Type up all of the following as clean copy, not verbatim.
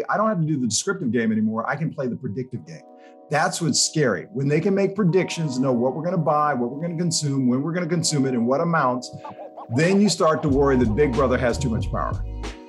I don't have to do the descriptive game anymore. I can play the predictive game. That's what's scary. When they can make predictions, know what we're going to buy, what we're going to consume, when we're going to consume it, and what amounts, then you start to worry that Big Brother has too much power.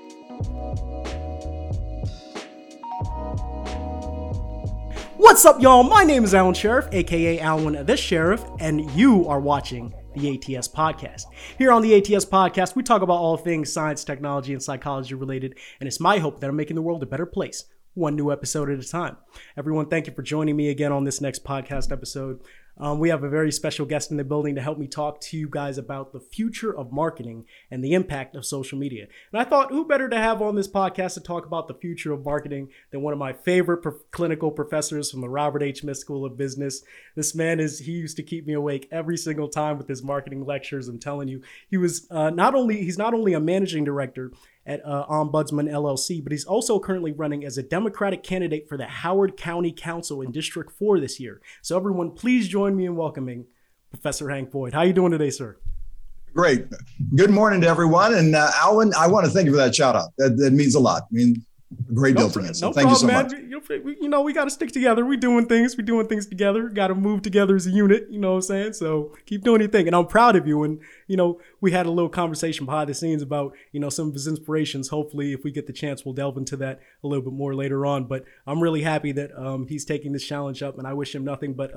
What's up, y'all? My name is Alan Sheriff, aka Alwyn the Sheriff, and you are watching the ATS Podcast. Here on the ATS Podcast, we talk about all things science, technology, and psychology related, and it's my hope that I'm making the world a better place, one new episode at a time. Everyone, thank you for joining me again on this next podcast episode. We have a very special guest in the building to help me talk to you guys about the future of marketing and the impact of social media. And I thought, who better to have on this podcast to talk about the future of marketing than one of my favorite clinical professors from the Robert H. Smith School of Business. This man he used to keep me awake every single time with his marketing lectures. I'm telling you, he's not only a managing director at Ombudsman LLC, but he's also currently running as a Democratic candidate for the Howard County Council in District 4 this year. So everyone, please join me in welcoming Professor Hank Boyd. How are you doing today, sir? Great. Good morning to everyone. And Alwyn, I want to thank you for that shout out. That means a lot. I mean, a great deal to me. So thank you so much. We got to stick together. We're doing things together. Got to move together as a unit. You know what I'm saying? So keep doing your thing. And I'm proud of you. And, we had a little conversation behind the scenes about, some of his inspirations. Hopefully, if we get the chance, we'll delve into that a little bit more later on. But I'm really happy that he's taking this challenge up, and I wish him nothing but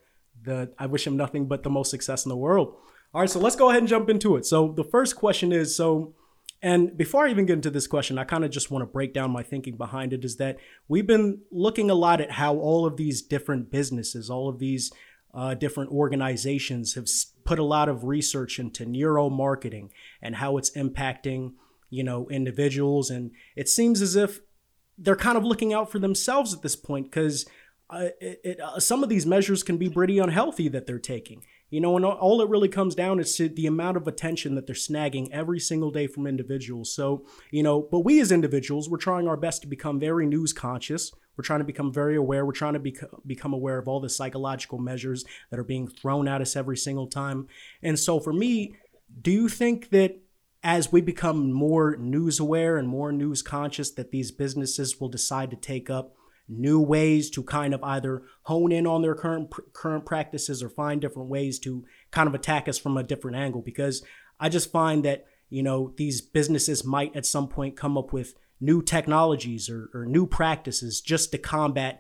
the most success in the world. All right, so let's go ahead and jump into it. So the first question is, and before I even get into this question, I kind of just want to break down my thinking behind it, is that we've been looking a lot at how all of these different businesses, all of these different organizations have put a lot of research into neuromarketing and how it's impacting, individuals. And it seems as if they're kind of looking out for themselves at this point, because some of these measures can be pretty unhealthy that they're taking. And all it really comes down is to the amount of attention that they're snagging every single day from individuals. So, but we as individuals, we're trying our best to become very news conscious. We're trying to become very aware. We're trying to become aware of all the psychological measures that are being thrown at us every single time. And so for me, do you think that as we become more news aware and more news conscious, that these businesses will decide to take up new ways to kind of either hone in on their current practices or find different ways to kind of attack us from a different angle? Because I just find that, these businesses might at some point come up with new technologies or new practices just to combat,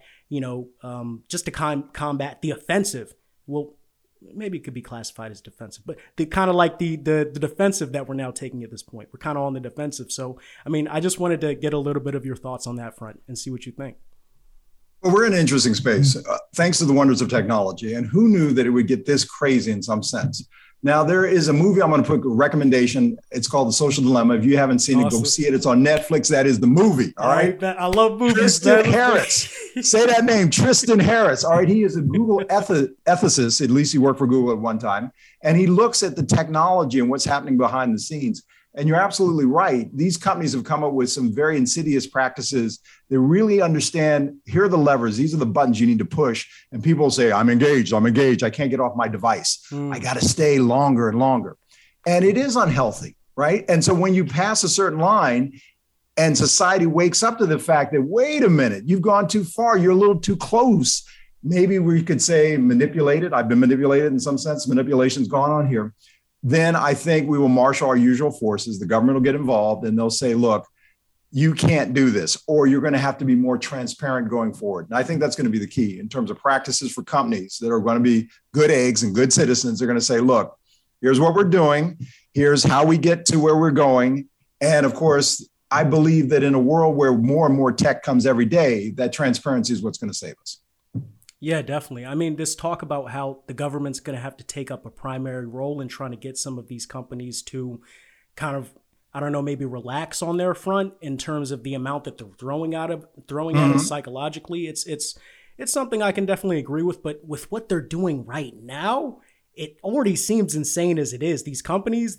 combat the offensive. Well, maybe it could be classified as defensive, but the kind of like the defensive that we're now taking at this point. We're kind of on the defensive. So, I just wanted to get a little bit of your thoughts on that front and see what you think. Well, we're in an interesting space, thanks to the wonders of technology. And who knew that it would get this crazy in some sense? Now, there is a movie I'm going to put a recommendation. It's called The Social Dilemma. If you haven't seen it, go see it. It's on Netflix. That is the movie. All right. I love movies. Tristan Harris. Say that name, Tristan Harris. All right. He is a Google ethicist. At least he worked for Google at one time. And he looks at the technology and what's happening behind the scenes. And you're absolutely right. These companies have come up with some very insidious practices. They really understand, here are the levers. These are the buttons you need to push. And people say, I'm engaged. I can't get off my device. I got to stay longer and longer. And it is unhealthy, right? And so when you pass a certain line and society wakes up to the fact that, wait a minute, you've gone too far. You're a little too close. Maybe we could say manipulated. I've been manipulated in some sense. Manipulation's gone on here. Then I think we will marshal our usual forces. The government will get involved and they'll say, look, you can't do this, or you're going to have to be more transparent going forward. And I think that's going to be the key in terms of practices for companies that are going to be good eggs and good citizens. They're going to say, look, here's what we're doing. Here's how we get to where we're going. And of course, I believe that in a world where more and more tech comes every day, that transparency is what's going to save us. Yeah, definitely. This talk about how the government's going to have to take up a primary role in trying to get some of these companies to kind of, maybe relax on their front in terms of the amount that they're throwing at us psychologically. It's something I can definitely agree with. But with what they're doing right now, it already seems insane as it is. These companies,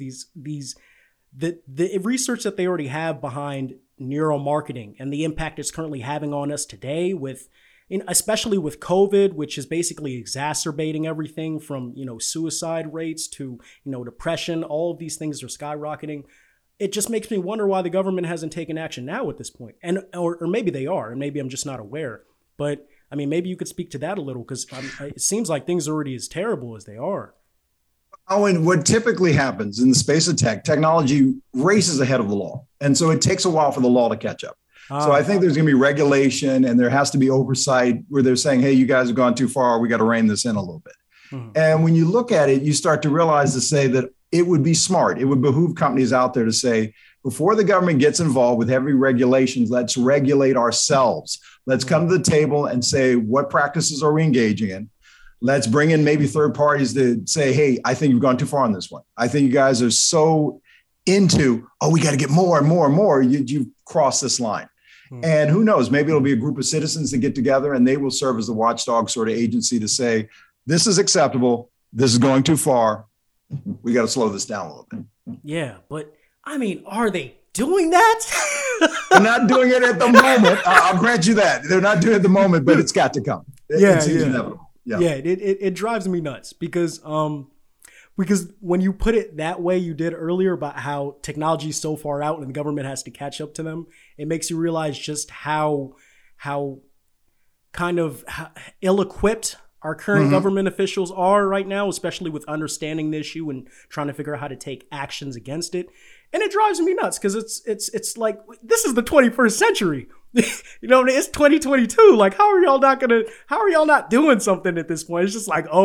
the research that they already have behind neuromarketing and the impact it's currently having on us today especially with COVID, which is basically exacerbating everything from, suicide rates to, depression. All of these things are skyrocketing. it just makes me wonder why the government hasn't taken action now at this point. And or maybe they are, and maybe I'm just not aware. But I mean, maybe you could speak to that a little, because it seems like things are already as terrible as they are. Oh, and what typically happens in the space of technology races ahead of the law. And so it takes a while for the law to catch up. So I think there's going to be regulation, and there has to be oversight where they're saying, hey, you guys have gone too far. We got to rein this in a little bit. Mm-hmm. And when you look at it, you start to realize to say that it would be smart. It would behoove companies out there to say, before the government gets involved with heavy regulations, let's regulate ourselves. Let's come to the table and say, what practices are we engaging in? Let's bring in maybe third parties to say, hey, I think you've gone too far on this one. I think you guys are so into, we got to get more and more and more. You've crossed this line. Mm-hmm. And who knows, maybe it'll be a group of citizens that get together and they will serve as the watchdog sort of agency to say, this is acceptable. This is going too far. We got to slow this down a little bit. Yeah, but I mean, are they doing that? They're not doing it at the moment. I'll grant you that. They're not doing it at the moment, but it's got to come. It seems inevitable. Yeah, it drives me nuts because when you put it that way you did earlier about how technology is so far out and the government has to catch up to them, it makes you realize just how kind of ill-equipped our current government officials are right now, especially with understanding the issue and trying to figure out how to take actions against it. And it drives me nuts because it's like, this is the 21st century. You know, it's 2022. Like, how are y'all not doing something at this point? It's just like,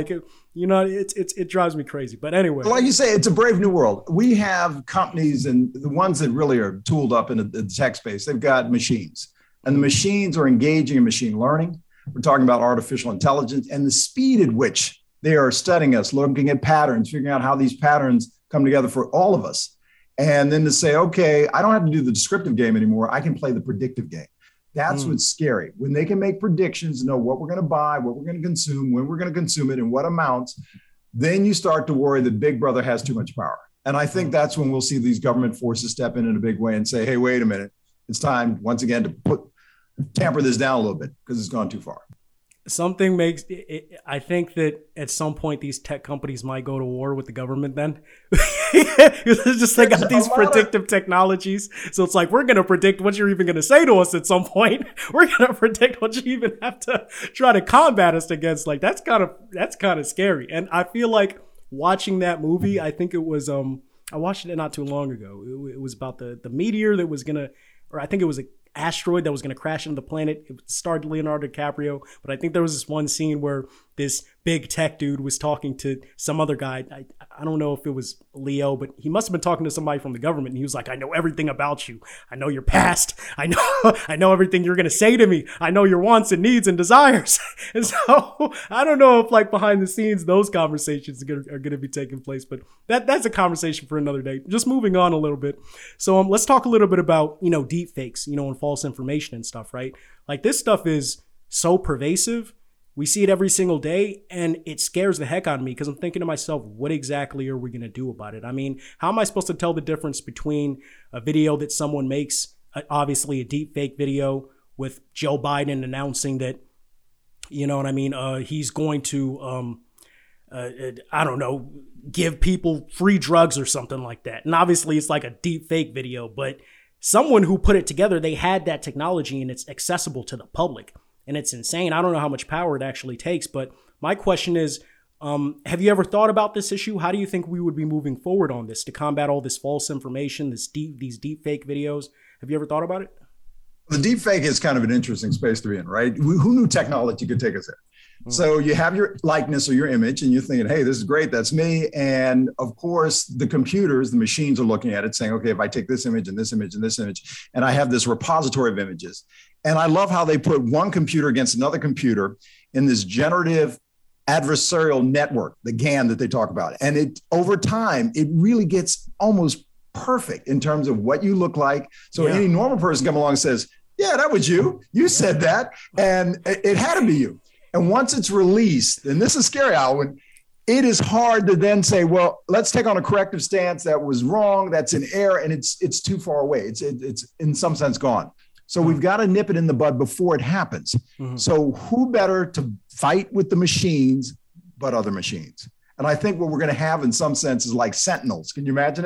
it drives me crazy. But anyway. Like you say, it's a brave new world. We have companies, and the ones that really are tooled up in the tech space, they've got machines. And the machines are engaging in machine learning. We're talking about artificial intelligence and the speed at which they are studying us, looking at patterns, figuring out how these patterns come together for all of us. And then to say, okay, I don't have to do the descriptive game anymore. I can play the predictive game. That's what's scary. When they can make predictions, know what we're going to buy, what we're going to consume, when we're going to consume it, and what amounts, then you start to worry that Big Brother has too much power. And I think that's when we'll see these government forces step in a big way and say, hey, wait a minute. It's time, once again, to tamper this down a little bit because it's gone too far. Something makes it, I think that at some point these tech companies might go to war with the government then. It's just they got these predictive technologies. So it's like, we're going to predict what you're even going to say to us at some point. We're going to predict what you even have to try to combat us against. Like, that's kind of scary. And I feel like watching that movie, I think it was, I watched it not too long ago. It was about the meteor that was going to, or I think it was an asteroid that was going to crash into the planet. It starred Leonardo DiCaprio, but I think there was this one scene where this big tech dude was talking to some other guy. I don't know if it was Leo, but he must have been talking to somebody from the government. And he was like, I know everything about you. I know your past. I know everything you're going to say to me. I know your wants and needs and desires. And so I don't know if like behind the scenes, those conversations are going to be taking place, but that's a conversation for another day. Just moving on a little bit. So let's talk a little bit about, deep fakes, and false information and stuff, right? Like, this stuff is so pervasive. We see it every single day, and it scares the heck out of me because I'm thinking to myself, what exactly are we going to do about it? I mean, how am I supposed to tell the difference between a video that someone makes, obviously a deep fake video with Joe Biden announcing that, he's going to, give people free drugs or something like that. And obviously it's like a deep fake video, but someone who put it together, they had that technology and it's accessible to the public. And it's insane. I don't know how much power it actually takes, but my question is, have you ever thought about this issue? How do you think we would be moving forward on this to combat all this false information, these deep fake videos? Have you ever thought about it? The deep fake is kind of an interesting space to be in, right? Who knew technology could take us there? So you have your likeness or your image and you're thinking, hey, this is great. That's me. And of course, the computers, the machines are looking at it saying, okay, if I take this image and this image and this image, and I have this repository of images. And I love how they put one computer against another computer in this generative adversarial network, the GAN that they talk about. And it over time, it really gets almost perfect in terms of what you look like. So any normal person come along and says, yeah, that was you. You said that. And it had to be you. And once it's released, and this is scary, Alwyn, it is hard to then say, well, let's take on a corrective stance. That was wrong. That's an error. And it's too far away. It's in some sense gone. So we've got to nip it in the bud before it happens. Mm-hmm. So who better to fight with the machines but other machines? And I think what we're going to have in some sense is like sentinels. Can you imagine it?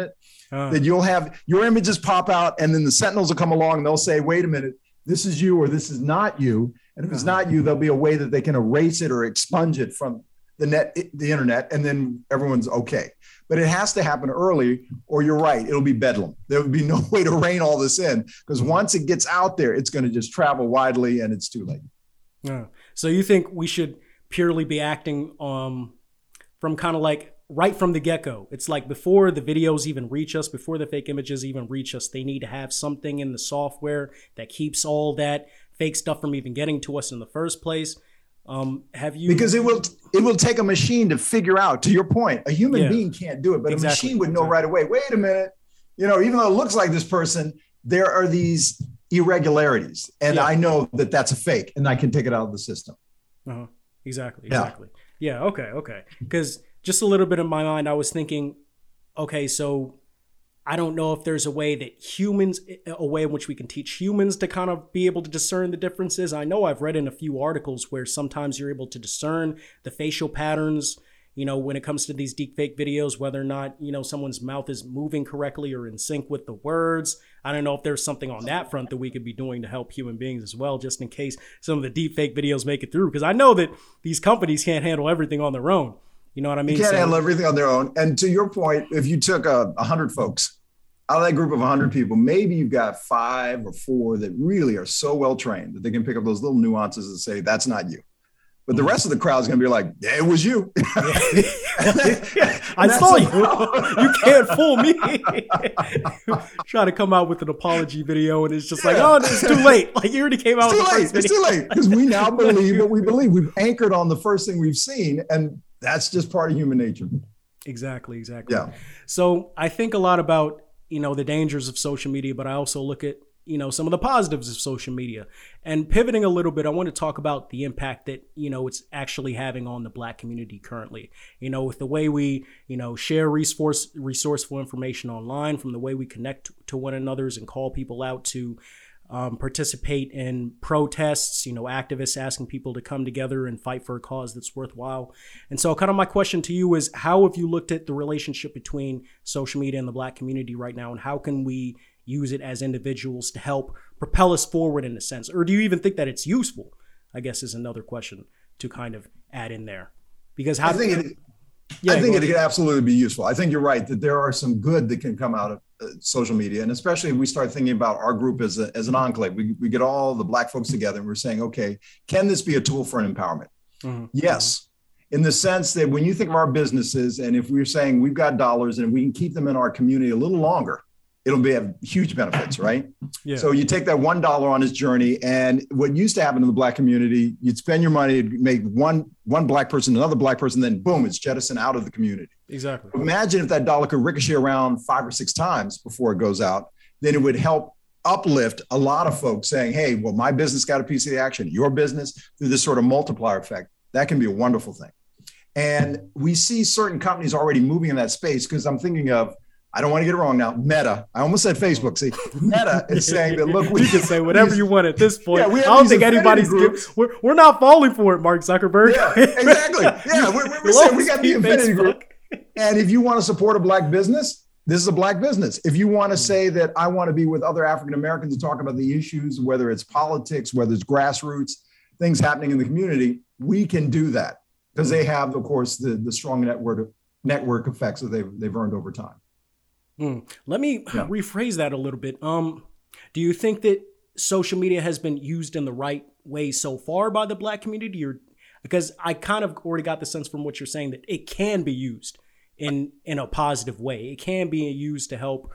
that you'll have your images pop out, and then the sentinels will come along and they'll say, wait a minute, this is you or this is not you. And if it's not you, there'll be a way that they can erase it or expunge it from the internet, and then everyone's okay. But it has to happen early, or you're right, it'll be bedlam. There would be no way to rein all this in, because once it gets out there, it's going to just travel widely and it's too late. Yeah. So you think we should purely be acting from kind of like right from the get-go? It's like before the videos even reach us, before the fake images even reach us, they need to have something in the software that keeps all that fake stuff from even getting to us in the first place. Because it will take a machine to figure out, to your point, a human being can't do it, but a machine would know right away, wait a minute, even though it looks like this person, there are these irregularities, and I know that that's a fake, and I can take it out of the system. Exactly. Yeah. Okay. Because just a little bit in my mind, I was thinking, okay, so I don't know if there's a way in which we can teach humans to kind of be able to discern the differences. I know I've read in a few articles where sometimes you're able to discern the facial patterns, when it comes to these deepfake videos, whether or not, someone's mouth is moving correctly or in sync with the words. I don't know if there's something on that front that we could be doing to help human beings as well, just in case some of the deepfake videos make it through. Because I know that these companies can't handle everything on their own. You know what I mean? You can't handle everything on their own. And to your point, if you took 100 folks, out of that group of 100 people, maybe you've got 5 or 4 that really are so well trained that they can pick up those little nuances and say, that's not you. But the rest of the crowd is going to be like, yeah, it was you. I saw you. You can't fool me. Try to come out with an apology video, and it's just like, oh, it's too late. Like, you already came out with the first video. It's too late, because we now believe what we believe. We've anchored on the first thing we've seen, and that's just part of human nature. Exactly. Yeah. So I think a lot about, the dangers of social media, but I also look at, some of the positives of social media. And pivoting a little bit, I want to talk about the impact that, it's actually having on the Black community currently. With the way we, share resourceful information online, from the way we connect to one another and call people out to participate in protests, activists asking people to come together and fight for a cause that's worthwhile. And so kind of my question to you is, how have you looked at the relationship between social media and the Black community right now? And how can we use it as individuals to help propel us forward in a sense? Or do you even think that it's useful, I guess, is another question to kind of add in there? Because I think it could absolutely be useful. I think you're right that there are some good that can come out of social media. And especially if we start thinking about our group as an enclave, we get all the Black folks together and we're saying, okay, can this be a tool for an empowerment? Mm-hmm. Yes. In the sense that when you think of our businesses, and if we're saying we've got dollars and we can keep them in our community a little longer, it'll have huge benefits, right? Yeah. So you take that $1 on his journey, and what used to happen in the Black community, you'd spend your money, it'd make one Black person, another Black person, then boom, it's jettisoned out of the community. Exactly. Imagine if that dollar could ricochet around 5 or 6 times before it goes out, then it would help uplift a lot of folks saying, hey, well, my business got a piece of the action, your business, through this sort of multiplier effect. That can be a wonderful thing. And we see certain companies already moving in that space, because I'm thinking of, I don't want to get it wrong now, Meta. I almost said Facebook. See, Meta is saying that, look, you can say whatever you want at this point. Yeah, I don't think anybody's we're not falling for it, Mark Zuckerberg. Yeah, exactly. Yeah, we're saying we got the Infinity Group. And if you want to support a Black business, this is a Black business. If you want to say that I want to be with other African Americans to talk about the issues, whether it's politics, whether it's grassroots, things happening in the community, we can do that, because they have, of course, the strong network effects that they've earned over time. Let me rephrase that a little bit. Do you think that social media has been used in the right way so far by the Black community? Or because I kind of already got the sense from what you're saying that it can be used in a positive way. It can be used to help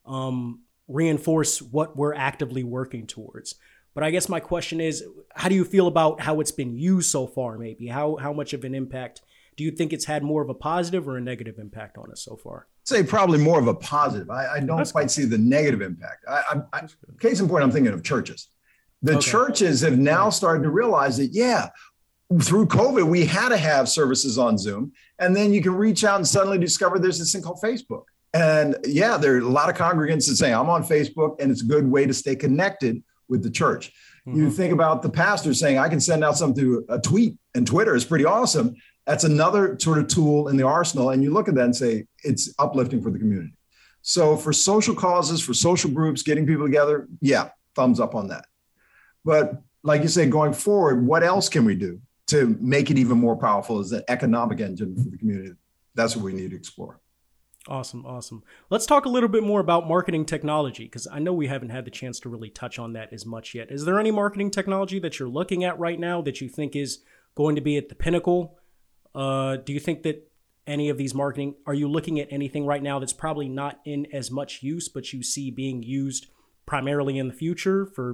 reinforce what we're actively working towards. But I guess my question is, how do you feel about how it's been used so far, maybe? How much of an impact do you think it's had, more of a positive or a negative impact on us so far? I'd say probably more of a positive. I don't quite see the negative impact. Case in point, I'm thinking of churches. The churches have now started to realize that, through COVID, we had to have services on Zoom. And then you can reach out and suddenly discover there's this thing called Facebook. And there are a lot of congregants that say, I'm on Facebook, and it's a good way to stay connected with the church. Mm-hmm. You think about the pastor saying, I can send out something through a tweet, and Twitter is pretty awesome. That's another sort of tool in the arsenal. And you look at that and say, it's uplifting for the community. So for social causes, for social groups, getting people together, yeah, thumbs up on that. But like you say, going forward, what else can we do to make it even more powerful as an economic engine for the community? That's what we need to explore. Awesome. Awesome. Let's talk a little bit more about marketing technology, because I know we haven't had the chance to really touch on that as much yet. Is there any marketing technology that you're looking at right now that you think is going to be at the pinnacle? Do you think that any of these marketing, are you looking at anything right now that's probably not in as much use, but you see being used primarily in the future for,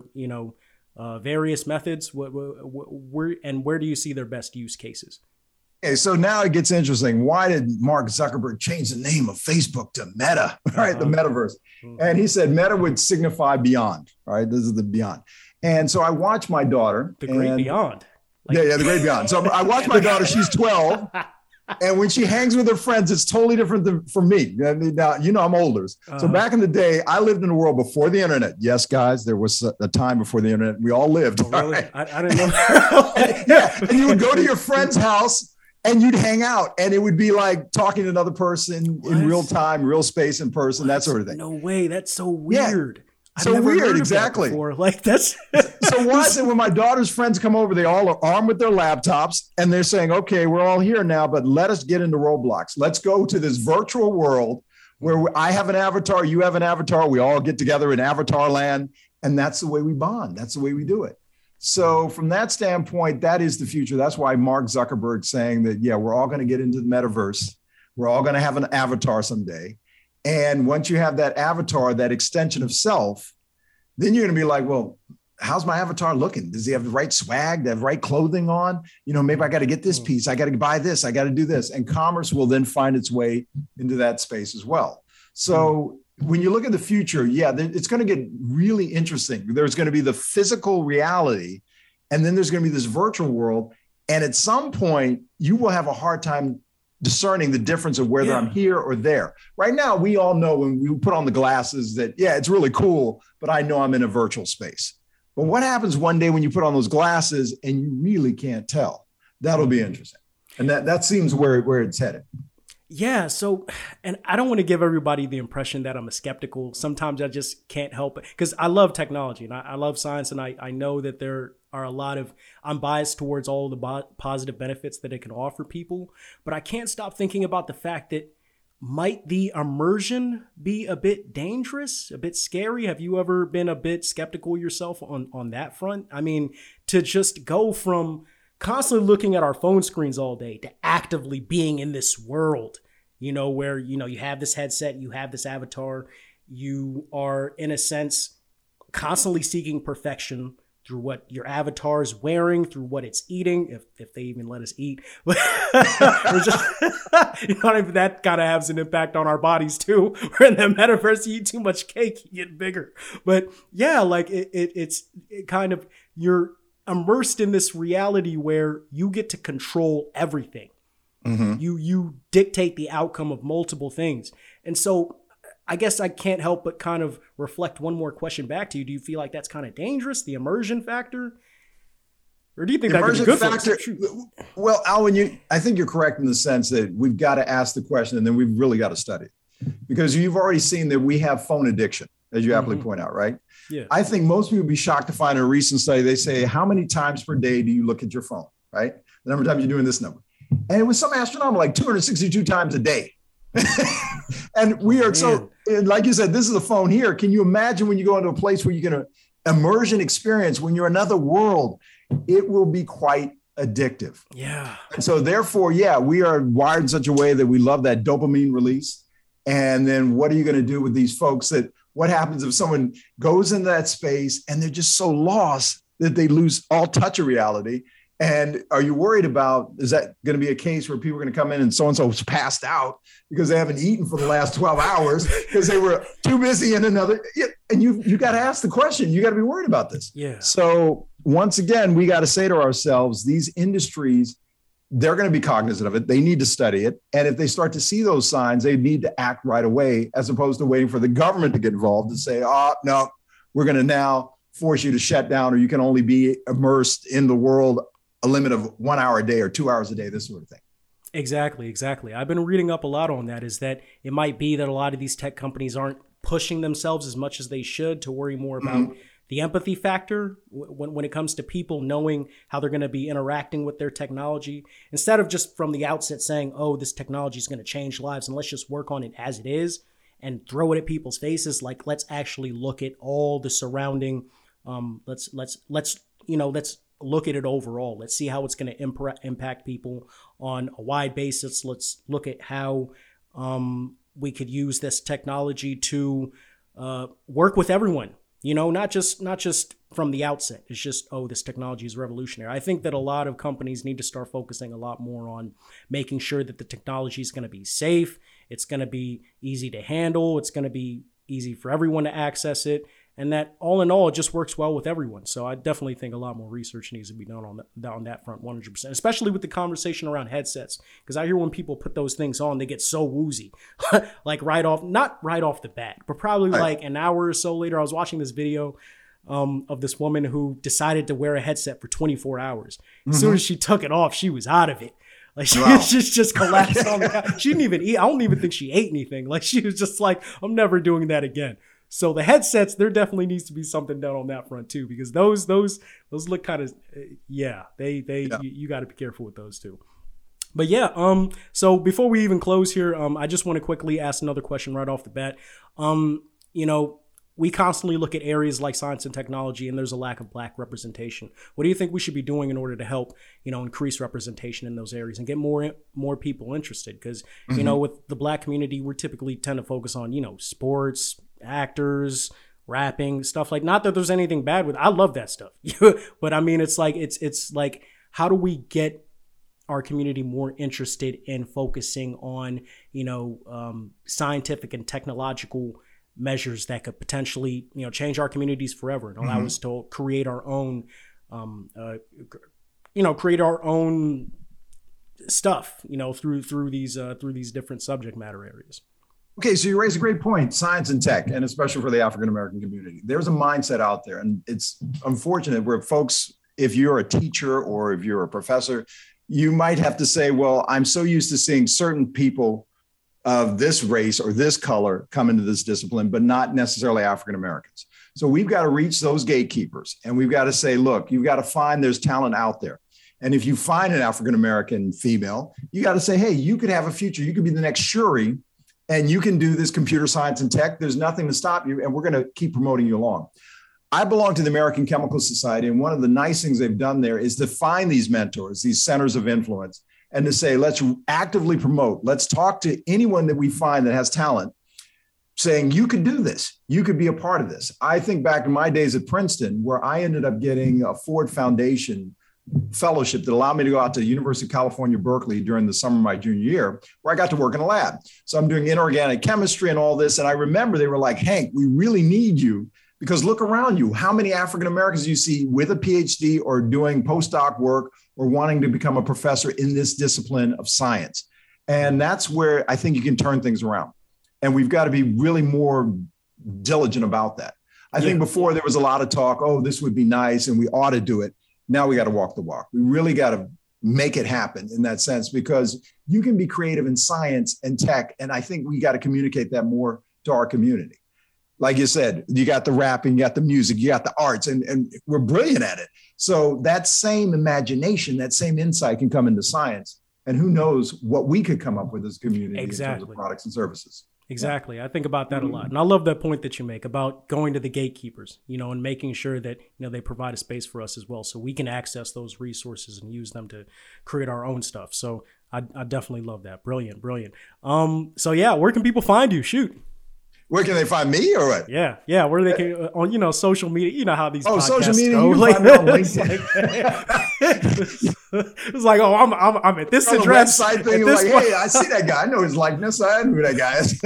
various methods? Where do you see their best use cases? Okay, so now it gets interesting. Why did Mark Zuckerberg change the name of Facebook to Meta, right? The metaverse. And he said Meta would signify beyond, right? This is the beyond. And so I watched my daughter. The great beyond. The great beyond. So I watched my daughter, she's 12. And when she hangs with her friends, it's totally different from me. I mean, now, I'm older. So back in the day, I lived in a world before the internet. Yes, guys, there was a time before the internet. We all lived. Oh, really? Right? I didn't know. Yeah. And you would go to your friend's house and you'd hang out, and it would be like talking to another person in real time, real space in person, that sort of thing. No way. That's so weird. Yeah. So weird, exactly. Like that's so why is it when my daughter's friends come over, they all are armed with their laptops and they're saying, okay, we're all here now, but let us get into Roblox. Let's go to this virtual world where I have an avatar, you have an avatar, we all get together in avatar land, and that's the way we bond. That's the way we do it. So from that standpoint, that is the future. That's why Mark Zuckerberg's saying that, yeah, we're all going to get into the metaverse. We're all going to have an avatar someday. And once you have that avatar, that extension of self, then you're going to be like, well, how's my avatar looking? Does he have the right swag, the right clothing on? Maybe I got to get this piece. I got to buy this. I got to do this. And commerce will then find its way into that space as well. So when you look at the future, yeah, it's going to get really interesting. There's going to be the physical reality, and then there's going to be this virtual world. And at some point, you will have a hard time discerning the difference of whether I'm here or there. Right now, we all know when we put on the glasses that, yeah, it's really cool, but I know I'm in a virtual space. But what happens one day when you put on those glasses and you really can't tell? That'll be interesting. And that seems where it's headed. Yeah. So, and I don't want to give everybody the impression that I'm a skeptical. Sometimes I just can't help it because I love technology and I love science. And I know that there are I'm biased towards all the positive benefits that it can offer people. But I can't stop thinking about the fact that might the immersion be a bit dangerous, a bit scary? Have you ever been a bit skeptical yourself on that front? I mean, to just go from constantly looking at our phone screens all day to actively being in this world, where, you have this headset, you have this avatar, you are in a sense constantly seeking perfection through what your avatar is wearing, through what it's eating, if they even let us eat. That kind of has an impact on our bodies too. We're in the metaverse, you eat too much cake, you get bigger. But yeah, like it's kind of, you're immersed in this reality where you get to control everything. Mm-hmm. You dictate the outcome of multiple things. And so I guess I can't help but kind of reflect one more question back to you. Do you feel like that's kind of dangerous, the immersion factor? Or do you think that could be good factor? Well, Alwyn, I think you're correct in the sense that we've got to ask the question and then we've really got to study it. Because you've already seen that we have phone addiction, as you aptly point out, right? Yeah. I think most people would be shocked to find in a recent study, they say, how many times per day do you look at your phone, right? The number of times you're doing this number. And it was some astronomical, like 262 times a day. And we are so, like you said, this is a phone here. Can you imagine when you go into a place where you get an immersion experience, when you're in another world, it will be quite addictive. Yeah. And so therefore, yeah, we are wired in such a way that we love that dopamine release. And then what are you going to do with these folks what happens if someone goes into that space and they're just so lost that they lose all touch of reality? And are you worried about, is that going to be a case where people are going to come in and so-and-so's passed out because they haven't eaten for the last 12 hours because they were too busy in another, and you got to ask the question, you got to be worried about this. Yeah. So once again, we got to say to ourselves, these industries, they're going to be cognizant of it. They need to study it. And if they start to see those signs, they need to act right away, as opposed to waiting for the government to get involved and say, no, we're going to now force you to shut down, or you can only be immersed in the world a limit of 1 hour a day or 2 hours a day, this sort of thing. Exactly. I've been reading up a lot on that, is that it might be that a lot of these tech companies aren't pushing themselves as much as they should to worry more about the empathy factor when it comes to people knowing how they're going to be interacting with their technology, instead of just from the outset saying, oh, this technology is going to change lives and let's just work on it as it is and throw it at people's faces. Like, let's actually look at all the surrounding, let's look at it overall. Let's see how it's going to impact people on a wide basis. Let's look at how we could use this technology to work with everyone. Not just from the outset. It's just, oh, this technology is revolutionary. I think that a lot of companies need to start focusing a lot more on making sure that the technology is going to be safe. It's going to be easy to handle. It's going to be easy for everyone to access it. And that all in all, it just works well with everyone. So I definitely think a lot more research needs to be done on that front, 100%, especially with the conversation around headsets. Because I hear when people put those things on, they get so woozy, like not right off the bat, but probably like an hour or so later. I was watching this video of this woman who decided to wear a headset for 24 hours. As soon as she took it off, she was out of it. Like, she just collapsed on the couch. She didn't even eat. I don't even think she ate anything. Like, she was just like, I'm never doing that again. So the headsets, there definitely needs to be something done on that front too, because those look kind of, you got to be careful with those too. But yeah, so before we even close here, I just want to quickly ask another question right off the bat. We constantly look at areas like science and technology, and there's a lack of Black representation. What do you think we should be doing in order to help, increase representation in those areas and get more people interested? Because, with the Black community, we typically tend to focus on, sports, actors, rapping, stuff like, not that there's anything bad with it. I love that stuff. But I mean, it's like, how do we get our community more interested in focusing on, scientific and technological measures that could potentially, change our communities forever and allow us to create our own, stuff, through these different subject matter areas. Okay, so you raise a great point, science and tech, and especially for the African-American community. There's a mindset out there, and it's unfortunate where folks, if you're a teacher or if you're a professor, you might have to say, well, I'm so used to seeing certain people of this race or this color come into this discipline, but not necessarily African-Americans. So we've got to reach those gatekeepers, and we've got to say, look, you've got to find there's talent out there. And if you find an African-American female, you got to say, hey, you could have a future. You could be the next Shuri, and you can do this computer science and tech. There's nothing to stop you, and we're going to keep promoting you along. I belong to the American Chemical Society, and one of the nice things they've done there is to find these mentors, these centers of influence, and to say, let's actively promote. Let's talk to anyone that we find that has talent, saying, you could do this. You could be a part of this. I think back in my days at Princeton, where I ended up getting a Ford Foundation fellowship that allowed me to go out to the University of California, Berkeley during the summer of my junior year, where I got to work in a lab. So I'm doing inorganic chemistry and all this. And I remember they were like, Hank, we really need you, because look around you. How many African-Americans do you see with a PhD or doing postdoc work or wanting to become a professor in this discipline of science? And that's where I think you can turn things around. And we've got to be really more diligent about that. I think before there was a lot of talk, oh, this would be nice and we ought to do it. Now we got to walk the walk. We really got to make it happen in that sense, because you can be creative in science and tech. And I think we got to communicate that more to our community. Like you said, you got the rapping, you got the music, you got the arts, and we're brilliant at it. So that same imagination, that same insight can come into science. And who knows what we could come up with as a community in terms of products and services. Exactly. I think about that a lot. And I love that point that you make about going to the gatekeepers, and making sure that, they provide a space for us as well, so we can access those resources and use them to create our own stuff. So I definitely love that. Brilliant. So yeah, where can people find you? Shoot. Where can they find me or what? Yeah. Where they can on social media. You know how these podcasts social media. Go. You can find me on LinkedIn. It's like, oh, I'm at this address. Website thing. Like, hey, I see that guy. I know his likeness. I know who that guy is.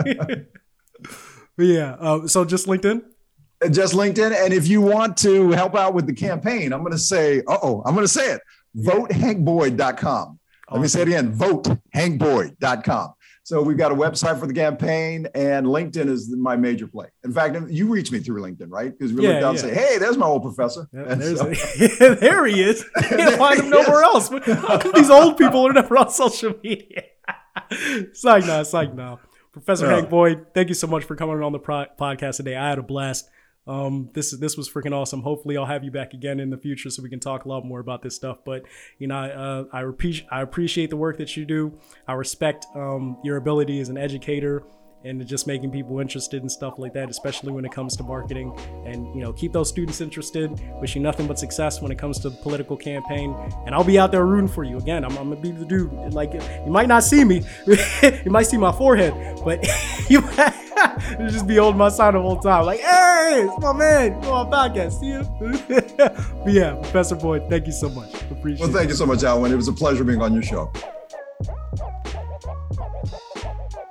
Yeah. So just LinkedIn. Just LinkedIn. And if you want to help out with the campaign, I'm going to say it. VoteHankBoyd.com. Let me say it again. VoteHankBoyd.com. So we've got a website for the campaign, and LinkedIn is my major play. In fact, you reach me through LinkedIn, right? Because we look down and say, hey, there's my old professor. There he is. Can't find him nowhere else. How come these old people are never on social media? Psych now. Professor Hank Boyd, thank you so much for coming on the podcast today. I had a blast. This was freaking awesome. Hopefully I'll have you back again in the future so we can talk a lot more about this stuff. But, I appreciate the work that you do. I respect your ability as an educator and just making people interested in stuff like that, especially when it comes to marketing. And, keep those students interested. Wish you nothing but success when it comes to the political campaign. And I'll be out there rooting for you. Again, I'm going to be the dude. Like, you might not see me. You might see my forehead. But you might just be holding my sign the whole time. Like, hey, it's my man. Go on podcast. See you. But yeah, Professor Boyd, thank you so much. Appreciate it. Well, thank you so much, Alwyn. It was a pleasure being on your show.